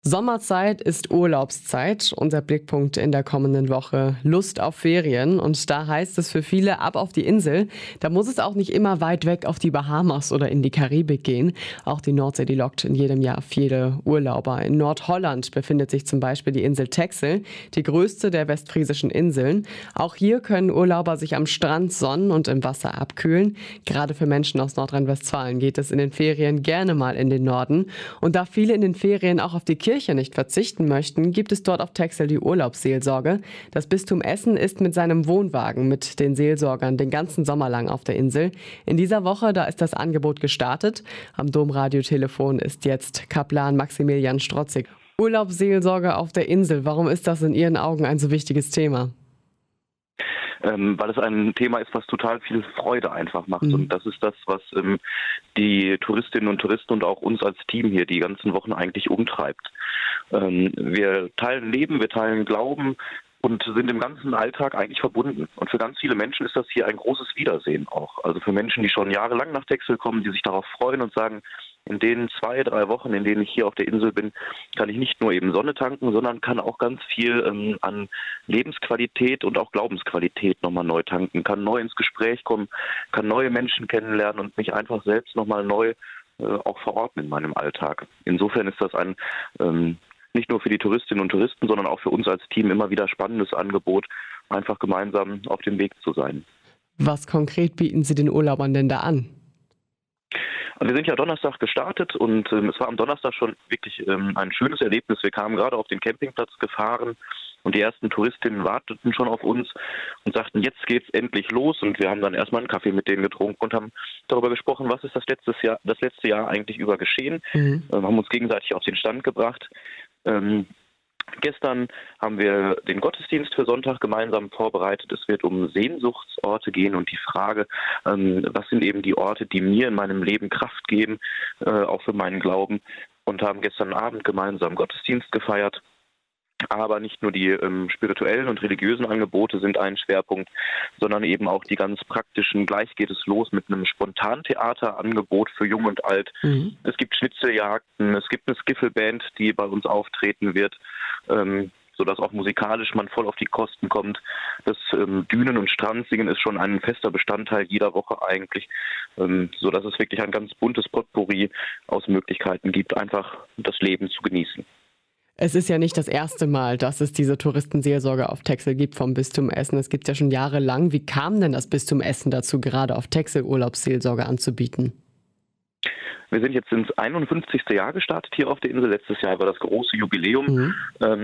Sommerzeit ist Urlaubszeit. Unser Blickpunkt in der kommenden Woche: Lust auf Ferien. Und da heißt es für viele ab auf die Insel. Da muss es auch nicht immer weit weg auf die Bahamas oder in die Karibik gehen. Auch die Nordsee, die lockt in jedem Jahr viele Urlauber. In Nordholland befindet sich zum Beispiel die Insel Texel, die größte der westfriesischen Inseln. Auch hier können Urlauber sich am Strand sonnen und im Wasser abkühlen. Gerade für Menschen aus Nordrhein-Westfalen geht es in den Ferien gerne mal in den Norden. Und da viele in den Ferien auch auf die Kirche nicht verzichten möchten, gibt es dort auf Texel die Urlaubsseelsorge. Das Bistum Essen ist mit seinem Wohnwagen mit den Seelsorgern den ganzen Sommer lang auf der Insel. In dieser Woche, da ist das Angebot gestartet. Am Domradiotelefon ist jetzt Kaplan Maximilian Strotzig. Urlaubsseelsorge auf der Insel, warum ist das in Ihren Augen ein so wichtiges Thema? Weil es ein Thema ist, was total viel Freude einfach macht. Und das ist das, was die Touristinnen und Touristen und auch uns als Team hier die ganzen Wochen eigentlich umtreibt. Wir teilen Leben, wir teilen Glauben und sind im ganzen Alltag eigentlich verbunden. Und für ganz viele Menschen ist das hier ein großes Wiedersehen auch. Also für Menschen, die schon jahrelang nach Texel kommen, die sich darauf freuen und sagen, in den 2-3 Wochen, in denen ich hier auf der Insel bin, kann ich nicht nur eben Sonne tanken, sondern kann auch ganz viel an Lebensqualität und auch Glaubensqualität nochmal neu tanken, kann neu ins Gespräch kommen, kann neue Menschen kennenlernen und mich einfach selbst nochmal neu auch verorten in meinem Alltag. Insofern ist das ein nicht nur für die Touristinnen und Touristen, sondern auch für uns als Team immer wieder spannendes Angebot, einfach gemeinsam auf dem Weg zu sein. Was konkret bieten Sie den Urlaubern denn da an? Wir sind ja Donnerstag gestartet und es war am Donnerstag schon wirklich ein schönes Erlebnis. Wir kamen gerade auf den Campingplatz gefahren und die ersten Touristinnen warteten schon auf uns und sagten, jetzt geht's endlich los. Und wir haben dann erstmal einen Kaffee mit denen getrunken und haben darüber gesprochen, was ist das letzte Jahr eigentlich über geschehen. Haben uns gegenseitig auf den Stand gebracht. Gestern haben wir den Gottesdienst für Sonntag gemeinsam vorbereitet. Es wird um Sehnsuchtsorte gehen und die Frage, was sind eben die Orte, die mir in meinem Leben Kraft geben, auch für meinen Glauben. Und haben gestern Abend gemeinsam Gottesdienst gefeiert. Aber nicht nur die spirituellen und religiösen Angebote sind ein Schwerpunkt, sondern eben auch die ganz praktischen. Gleich geht es los mit einem Spontantheaterangebot für Jung und Alt. Es gibt Schnitzeljagden, es gibt eine Skiffelband, die bei uns auftreten wird, sodass auch musikalisch man voll auf die Kosten kommt. Das Dünen- und Strandsingen ist schon ein fester Bestandteil jeder Woche eigentlich, sodass es wirklich ein ganz buntes Potpourri aus Möglichkeiten gibt, einfach das Leben zu genießen. Es ist ja nicht das erste Mal, dass es diese Touristenseelsorge auf Texel gibt vom Bistum Essen. Es gibt ja schon jahrelang. Wie kam denn das Bistum Essen dazu, gerade auf Texel Urlaubsseelsorge anzubieten? Wir sind jetzt ins 51. Jahr gestartet hier auf der Insel. Letztes Jahr war das große Jubiläum.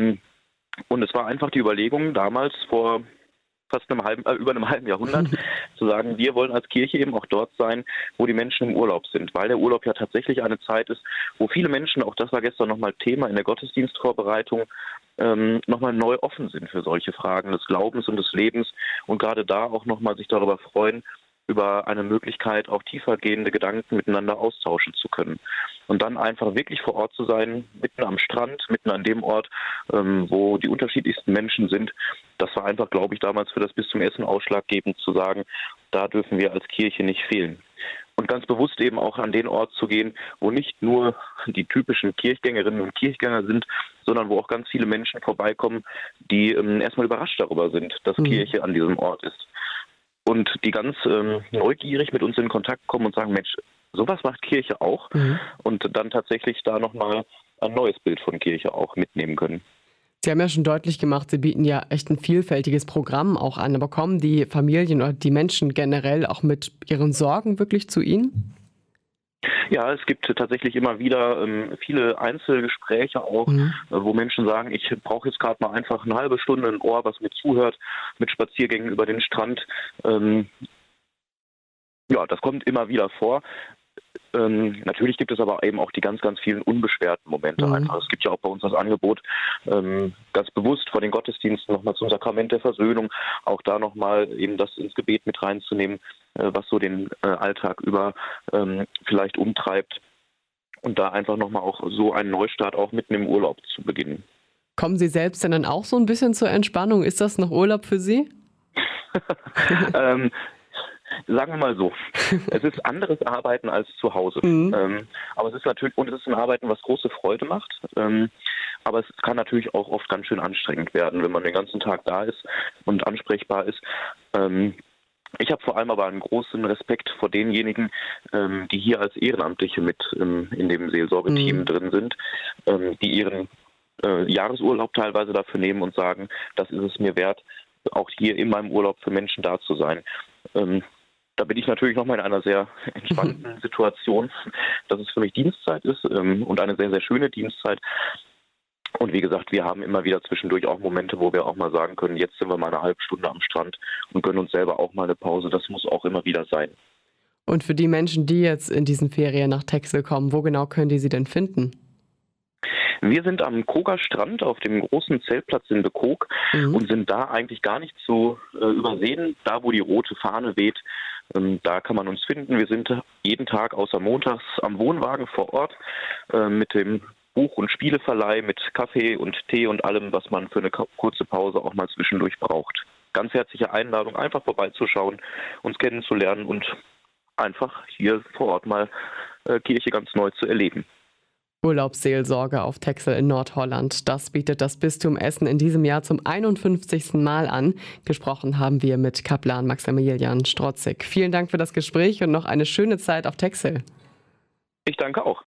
Und es war einfach die Überlegung, damals vor fast über einem halben Jahrhundert, zu sagen, wir wollen als Kirche eben auch dort sein, wo die Menschen im Urlaub sind, weil der Urlaub ja tatsächlich eine Zeit ist, wo viele Menschen, auch das war gestern nochmal Thema in der Gottesdienstvorbereitung, nochmal neu offen sind für solche Fragen des Glaubens und des Lebens und gerade da auch nochmal sich darüber freuen, über eine Möglichkeit, auch tiefergehende Gedanken miteinander austauschen zu können. Und dann einfach wirklich vor Ort zu sein, mitten am Strand, mitten an dem Ort, wo die unterschiedlichsten Menschen sind. Das war einfach, glaube ich, damals für das Bistum Essen ausschlaggebend zu sagen, da dürfen wir als Kirche nicht fehlen. Und ganz bewusst eben auch an den Ort zu gehen, wo nicht nur die typischen Kirchgängerinnen und Kirchgänger sind, sondern wo auch ganz viele Menschen vorbeikommen, die erstmal überrascht darüber sind, dass Kirche an diesem Ort ist. Und die ganz neugierig mit uns in Kontakt kommen und sagen, Mensch, sowas macht Kirche auch. Und dann tatsächlich da nochmal ein neues Bild von Kirche auch mitnehmen können. Sie haben ja schon deutlich gemacht, Sie bieten ja echt ein vielfältiges Programm auch an. Aber kommen die Familien oder die Menschen generell auch mit ihren Sorgen wirklich zu Ihnen? Ja, es gibt tatsächlich immer wieder viele Einzelgespräche auch, wo Menschen sagen, ich brauche jetzt gerade mal einfach eine halbe Stunde ein Ohr, was mir zuhört, mit Spaziergängen über den Strand. Ja, das kommt immer wieder vor. Natürlich gibt es aber eben auch die ganz, ganz vielen unbeschwerten Momente einfach. Es gibt ja auch bei uns das Angebot, ganz bewusst vor den Gottesdiensten nochmal zum Sakrament der Versöhnung, auch da nochmal eben das ins Gebet mit reinzunehmen, was so den Alltag über vielleicht umtreibt und da einfach nochmal auch so einen Neustart auch mitten im Urlaub zu beginnen. Kommen Sie selbst denn dann auch so ein bisschen zur Entspannung? Ist das noch Urlaub für Sie? Sagen wir mal so, es ist anderes Arbeiten als zu Hause. Aber es ist natürlich, und es ist ein Arbeiten, was große Freude macht. Aber es kann natürlich auch oft ganz schön anstrengend werden, wenn man den ganzen Tag da ist und ansprechbar ist. Ich habe vor allem aber einen großen Respekt vor denjenigen, die hier als Ehrenamtliche mit in dem Seelsorgeteam drin sind, die ihren Jahresurlaub teilweise dafür nehmen und sagen, das ist es mir wert, auch hier in meinem Urlaub für Menschen da zu sein. Da bin ich natürlich nochmal in einer sehr entspannten Situation, dass es für mich Dienstzeit ist und eine sehr, sehr schöne Dienstzeit. Und wie gesagt, wir haben immer wieder zwischendurch auch Momente, wo wir auch mal sagen können, jetzt sind wir mal eine halbe Stunde am Strand und gönnen uns selber auch mal eine Pause. Das muss auch immer wieder sein. Und für die Menschen, die jetzt in diesen Ferien nach Texel kommen, wo genau können die sie denn finden? Wir sind am Koger Strand auf dem großen Zeltplatz in Bekog und sind da eigentlich gar nicht zu übersehen. Da, wo die rote Fahne weht, da kann man uns finden. Wir sind jeden Tag außer montags am Wohnwagen vor Ort mit dem Buch- und Spieleverleih, mit Kaffee und Tee und allem, was man für eine kurze Pause auch mal zwischendurch braucht. Ganz herzliche Einladung, einfach vorbeizuschauen, uns kennenzulernen und einfach hier vor Ort mal Kirche ganz neu zu erleben. Urlaubsseelsorge auf Texel in Nordholland. Das bietet das Bistum Essen in diesem Jahr zum 51. Mal an. Gesprochen haben wir mit Kaplan Maximilian Strotzig. Vielen Dank für das Gespräch und noch eine schöne Zeit auf Texel. Ich danke auch.